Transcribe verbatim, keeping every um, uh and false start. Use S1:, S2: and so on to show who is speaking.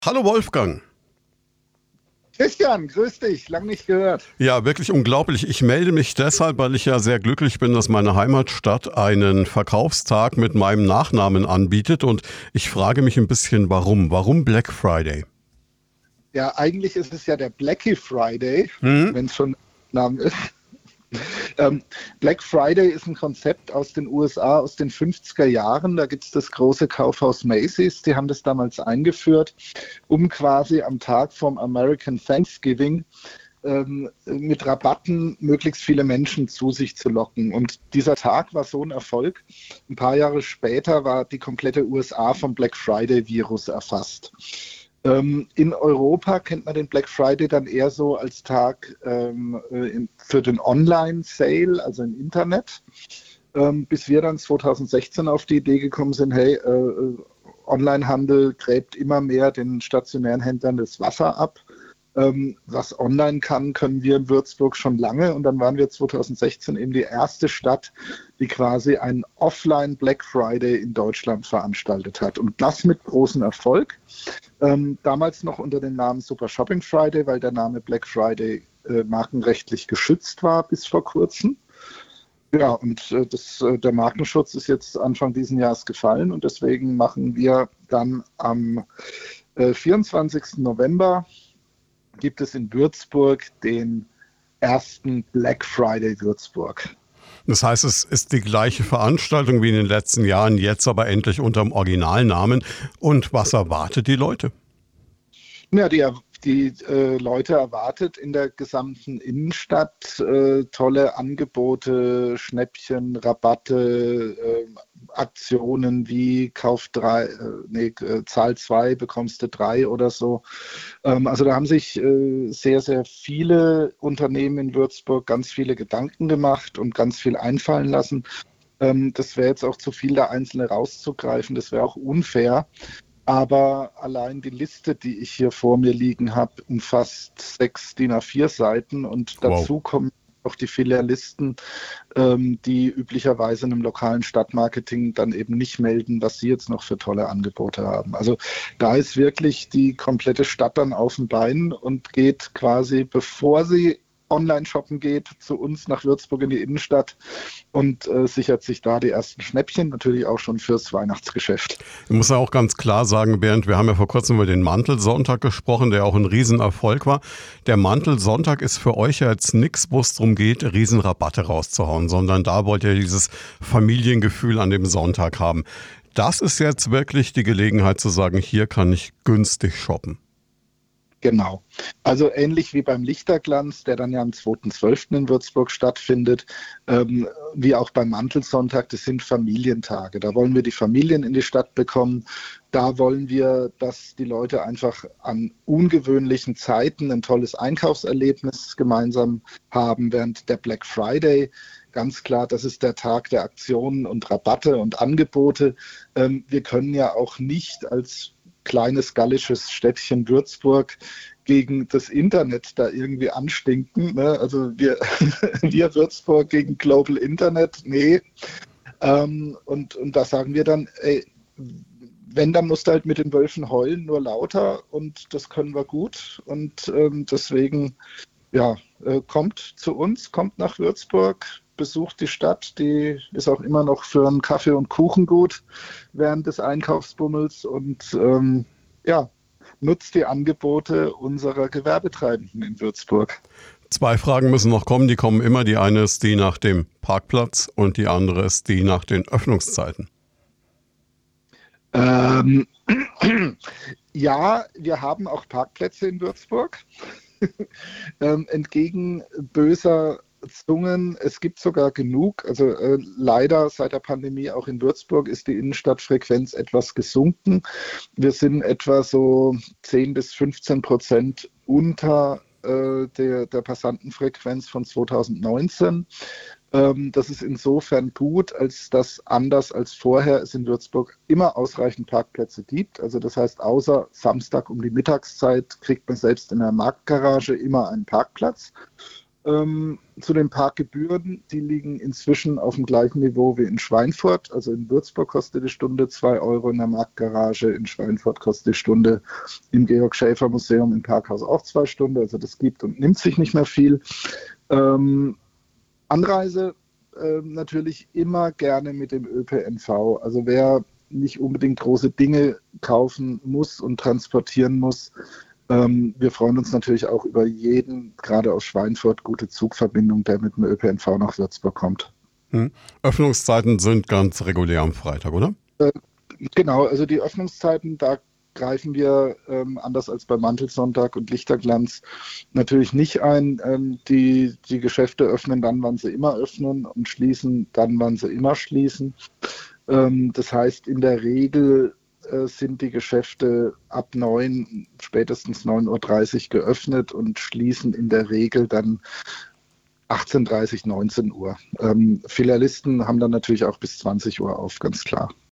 S1: Hallo Wolfgang.
S2: Christian, grüß dich, lang nicht gehört.
S1: Ja, wirklich unglaublich. Ich melde mich deshalb, weil ich ja sehr glücklich bin, dass meine Heimatstadt einen Verkaufstag mit meinem Nachnamen anbietet und ich frage mich ein bisschen, warum? Warum Black Friday?
S2: Ja, eigentlich ist es ja der Blackie Friday,
S1: Hm?
S2: wenn es schon Name ist. Ähm, Black Friday ist ein Konzept aus den U S A aus den fünfziger Jahren. Da gibt es das große Kaufhaus Macy's, die haben das damals eingeführt, um quasi am Tag vom American Thanksgiving ähm, mit Rabatten möglichst viele Menschen zu sich zu locken. Und dieser Tag war so ein Erfolg. Ein paar Jahre später war die komplette U S A vom Black Friday-Virus erfasst. Ähm, in Europa kennt man den Black Friday dann eher so als Tag ähm, äh, für den Online-Sale, also im Internet, ähm, bis wir dann zwanzig sechzehn auf die Idee gekommen sind, hey, äh, Onlinehandel gräbt immer mehr den stationären Händlern das Wasser ab. Ähm, was online kann, können wir in Würzburg schon lange. Und dann waren wir zwanzig sechzehn eben die erste Stadt, die quasi einen Offline Black Friday in Deutschland veranstaltet hat. Und das mit großem Erfolg. Ähm, damals noch unter dem Namen Super Shopping Friday, weil der Name Black Friday äh, markenrechtlich geschützt war bis vor kurzem. Ja, und äh, das, äh, der Markenschutz ist jetzt Anfang dieses Jahres gefallen und deswegen machen wir dann am äh, vierundzwanzigsten November gibt es in Würzburg den ersten Black Friday Würzburg.
S1: Das heißt, es ist die gleiche Veranstaltung wie in den letzten Jahren, jetzt aber endlich unter dem Originalnamen. Und was erwartet die Leute?
S2: Ja, die, die äh, Leute erwartet in der gesamten Innenstadt äh, tolle Angebote, Schnäppchen, Rabatte, äh, Aktionen wie Kauf drei, äh, nee, äh, Zahl zwei, bekommst du drei oder so. Ähm, also da haben sich äh, sehr, sehr viele Unternehmen in Würzburg ganz viele Gedanken gemacht und ganz viel einfallen lassen. Ähm, das wäre jetzt auch zu viel, da einzelne rauszugreifen. Das wäre auch unfair. Aber allein die Liste, die ich hier vor mir liegen habe, umfasst sechs D I N A vier Seiten und
S1: Wow.
S2: dazu kommen auch die Filialisten, ähm, die üblicherweise in einem lokalen Stadtmarketing dann eben nicht melden, was sie jetzt noch für tolle Angebote haben. Also da ist wirklich die komplette Stadt dann auf den Beinen und geht quasi, bevor sie online shoppen geht, zu uns nach Würzburg in die Innenstadt und äh, sichert sich da die ersten Schnäppchen, natürlich auch schon fürs Weihnachtsgeschäft.
S1: Ich muss ja auch ganz klar sagen, Bernd, wir haben ja vor kurzem über den Mantelsonntag gesprochen, der auch ein Riesenerfolg war. Der Mantelsonntag ist für euch ja jetzt nichts, wo es darum geht, Riesenrabatte rauszuhauen, sondern da wollt ihr dieses Familiengefühl an dem Sonntag haben. Das ist jetzt wirklich die Gelegenheit zu sagen, hier kann ich günstig shoppen.
S2: Genau. Also ähnlich wie beim Lichterglanz, der dann ja am zweiten zwölften in Würzburg stattfindet, ähm, wie auch beim Mantelsonntag, das sind Familientage. Da wollen wir die Familien in die Stadt bekommen. Da wollen wir, dass die Leute einfach an ungewöhnlichen Zeiten ein tolles Einkaufserlebnis gemeinsam haben, während der Black Friday, ganz klar, das ist der Tag der Aktionen und Rabatte und Angebote. Ähm, wir können ja auch nicht als kleines gallisches Städtchen Würzburg gegen das Internet da irgendwie anstinken. Ne? Also wir, wir Würzburg gegen Global Internet, nee. Ähm, und, und da sagen wir dann, ey, wenn, dann musst du halt mit den Wölfen heulen, nur lauter und das können wir gut. Und ähm, deswegen, ja, äh, kommt zu uns, kommt nach Würzburg, besucht die Stadt, die ist auch immer noch für einen Kaffee und Kuchen gut während des Einkaufsbummels und ähm, ja, nutzt die Angebote unserer Gewerbetreibenden in Würzburg.
S1: Zwei Fragen müssen noch kommen, die kommen immer. Die eine ist die nach dem Parkplatz und die andere ist die nach den Öffnungszeiten.
S2: Ähm, ja, wir haben auch Parkplätze in Würzburg. ähm, entgegen böser Zungen, es gibt sogar genug. Also äh, leider seit der Pandemie auch in Würzburg ist die Innenstadtfrequenz etwas gesunken. Wir sind etwa so zehn bis fünfzehn Prozent unter äh, der, der Passantenfrequenz von zweitausendneunzehn. Ähm, das ist insofern gut, als dass anders als vorher es in Würzburg immer ausreichend Parkplätze gibt. Also das heißt, außer Samstag um die Mittagszeit kriegt man selbst in der Marktgarage immer einen Parkplatz. Ähm, zu den Parkgebühren, die liegen inzwischen auf dem gleichen Niveau wie in Schweinfurt. Also in Würzburg kostet die Stunde zwei Euro in der Marktgarage, in Schweinfurt kostet die Stunde im Georg-Schäfer-Museum im Parkhaus auch zwei Stunden. Also das gibt und nimmt sich nicht mehr viel. Ähm, Anreise äh, natürlich immer gerne mit dem Ö P N V. Also wer nicht unbedingt große Dinge kaufen muss und transportieren muss, Ähm, wir freuen uns natürlich auch über jeden, gerade aus Schweinfurt, gute Zugverbindung, der mit dem Ö P N V nach Würzburg kommt.
S1: Hm. Öffnungszeiten sind ganz regulär am Freitag, oder?
S2: Äh, genau, also die Öffnungszeiten, da greifen wir ähm, anders als bei Mantelsonntag und Lichterglanz natürlich nicht ein. Ähm, die, die Geschäfte öffnen dann, wann sie immer öffnen und schließen dann, wann sie immer schließen. Ähm, das heißt, in der Regel äh, sind die Geschäfte ab neun, spätestens neun Uhr dreißig geöffnet und schließen in der Regel dann achtzehn Uhr dreißig, neunzehn Uhr. Ähm, Filialisten haben dann natürlich auch bis zwanzig Uhr auf, ganz klar.